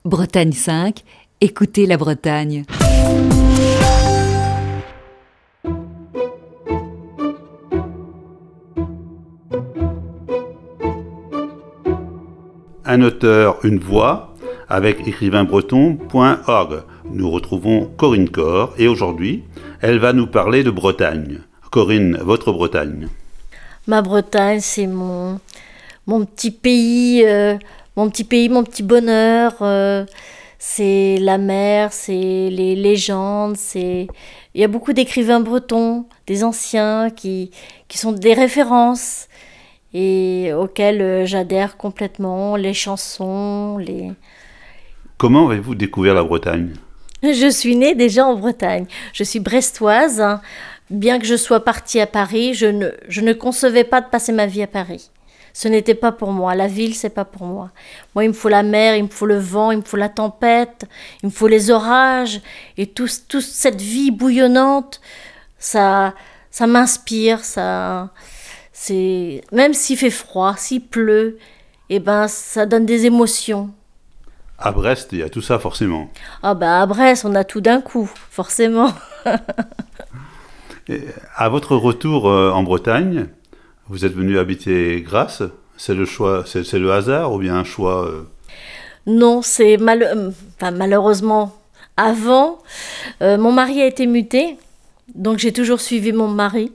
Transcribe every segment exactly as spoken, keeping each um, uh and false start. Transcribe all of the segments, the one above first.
Bretagne cinq, écoutez la Bretagne. Un auteur, une voix, avec écrivain breton point org. Nous retrouvons Corinne Cor et aujourd'hui, elle va nous parler de Bretagne. Corinne, votre Bretagne. Ma Bretagne, c'est mon, mon petit pays, euh, mon petit pays, mon petit bonheur. Euh, c'est la mer, c'est les légendes, c'est... Il y a beaucoup d'écrivains bretons, des anciens, qui, qui sont des références et auxquels euh, j'adhère complètement, les chansons, les... Comment avez-vous découvert la Bretagne ? Je suis née déjà en Bretagne. Je suis brestoise. Hein. Bien que je sois partie à Paris, je ne, je ne concevais pas de passer ma vie à Paris. Ce n'était pas pour moi. La ville, c'est pas pour moi. Moi, il me faut la mer, il me faut le vent, il me faut la tempête, il me faut les orages. Et toute tout cette vie bouillonnante, ça, ça m'inspire. Ça, c'est... Même s'il fait froid, s'il pleut, eh ben, ça donne des émotions. À Brest, il y a tout ça forcément. Ah ben, à Brest, on a tout d'un coup, forcément. Et à votre retour euh, en Bretagne, vous êtes venu habiter Grasse. C'est le choix, c'est, c'est le hasard ou bien un choix euh... Non, c'est mal... enfin, malheureusement avant. Euh, mon mari a été muté, donc j'ai toujours suivi mon mari.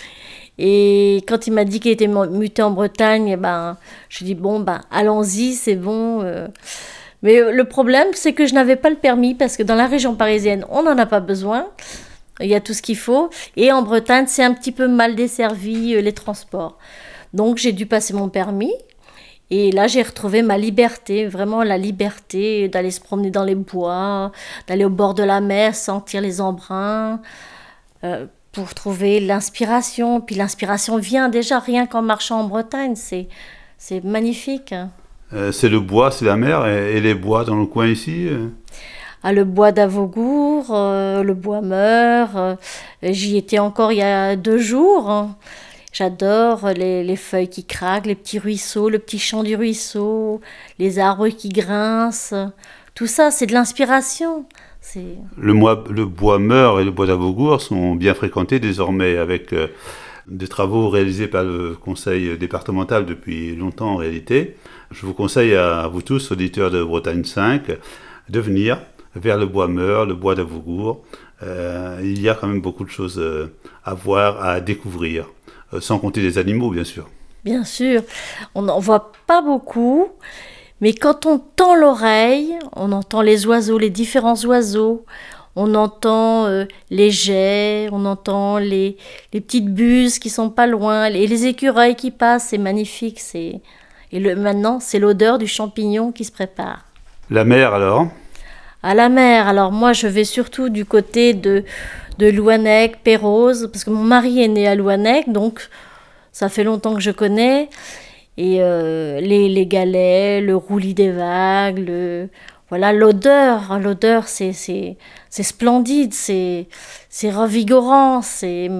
Et quand il m'a dit qu'il était muté en Bretagne, ben, je lui ai dit bon, ben, allons-y, c'est bon. Euh... Mais le problème, c'est que je n'avais pas le permis parce que dans la région parisienne, on n'en a pas besoin. Il y a tout ce qu'il faut. Et en Bretagne, c'est un petit peu mal desservi, euh, les transports. Donc, j'ai dû passer mon permis. Et là, j'ai retrouvé ma liberté, vraiment la liberté d'aller se promener dans les bois, d'aller au bord de la mer, sentir les embruns, euh, pour trouver l'inspiration. Puis l'inspiration vient déjà rien qu'en marchant en Bretagne. C'est, c'est magnifique. Euh, c'est le bois, c'est la mer, et, et les bois dans le coin ici euh... Ah, le bois d'Avogour, euh, le bois meurt. Euh, j'y étais encore il y a deux jours. Hein. J'adore les, les feuilles qui craquent, les petits ruisseaux, le petit chant du ruisseau, les arbres qui grincent. Tout ça, c'est de l'inspiration. C'est... Le, mois, le bois meurt et le bois d'Avogour sont bien fréquentés désormais avec euh, des travaux réalisés par le conseil départemental depuis longtemps en réalité. Je vous conseille à vous tous, auditeurs de Bretagne cinq, de venir vers le bois meurt, le bois d'Avogour. Euh, il y a quand même beaucoup de choses euh, à voir, à découvrir, euh, sans compter les animaux, bien sûr. Bien sûr, on n'en voit pas beaucoup, mais quand on tend l'oreille, on entend les oiseaux, les différents oiseaux, on entend euh, les geais, on entend les, les petites buses qui sont pas loin, et les écureuils qui passent, c'est magnifique. C'est... Et le, maintenant, c'est l'odeur du champignon qui se prépare. La mer, alors ? À la mer, alors moi je vais surtout du côté de, de Louannec, Pérouse, parce que mon mari est né à Louannec, donc ça fait longtemps que je connais. Et euh, les, les galets, le roulis des vagues, le, voilà, l'odeur, l'odeur c'est, c'est, c'est splendide, c'est, c'est revigorant, c'est...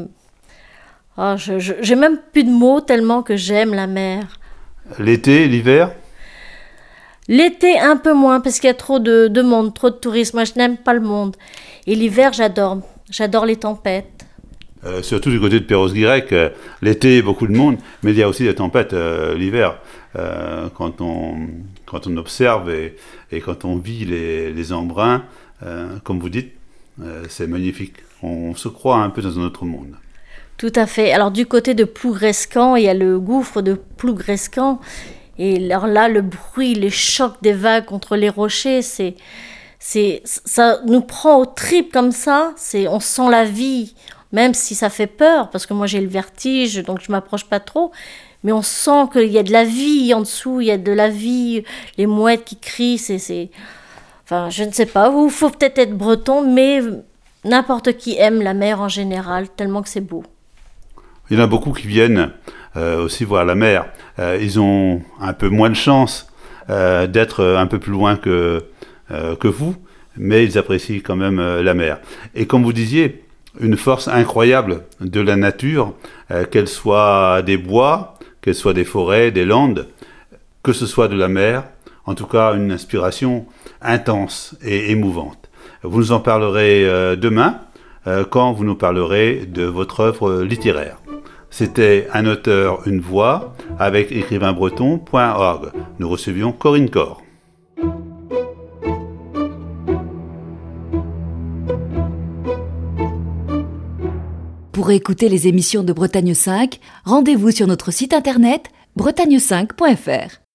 Oh, je, je, j'ai même plus de mots tellement que j'aime la mer. L'été, l'hiver ? L'été, un peu moins, parce qu'il y a trop de, de monde, trop de touristes. Moi, je n'aime pas le monde. Et l'hiver, j'adore. J'adore les tempêtes. Euh, surtout du côté de Perros-Guirec, euh, l'été, beaucoup de monde, mais il y a aussi des tempêtes euh, l'hiver. Euh, quand, on, quand on observe et, et quand on vit les, les embruns, euh, comme vous dites, euh, c'est magnifique. On se croit un peu dans un autre monde. Tout à fait. Alors, du côté de Plougrescan, il y a le gouffre de Plougrescan. Et alors là, le bruit, les chocs des vagues contre les rochers, c'est, c'est, ça nous prend aux tripes comme ça. C'est, on sent la vie, même si ça fait peur, parce que moi j'ai le vertige, donc je ne m'approche pas trop. Mais on sent qu'il y a de la vie en dessous, il y a de la vie, les mouettes qui crient, c'est... c'est... Enfin, je ne sais pas, il faut peut-être être breton, mais n'importe qui aime la mer en général, tellement que c'est beau. Il y en a beaucoup qui viennent euh, aussi voir la mer. Euh, ils ont un peu moins de chance euh, d'être un peu plus loin que, euh, que vous, mais ils apprécient quand même euh, la mer. Et comme vous disiez, une force incroyable de la nature, euh, qu'elle soit des bois, qu'elle soit des forêts, des landes, que ce soit de la mer. en tout cas une inspiration intense et émouvante. Vous nous en parlerez euh, demain, euh, quand vous nous parlerez de votre œuvre littéraire. C'était Un auteur, une voix, avec écrivain breton point org. Nous recevions Corinne Cor. Pour écouter les émissions de Bretagne cinq, rendez-vous sur notre site internet bretagne cinq point f r.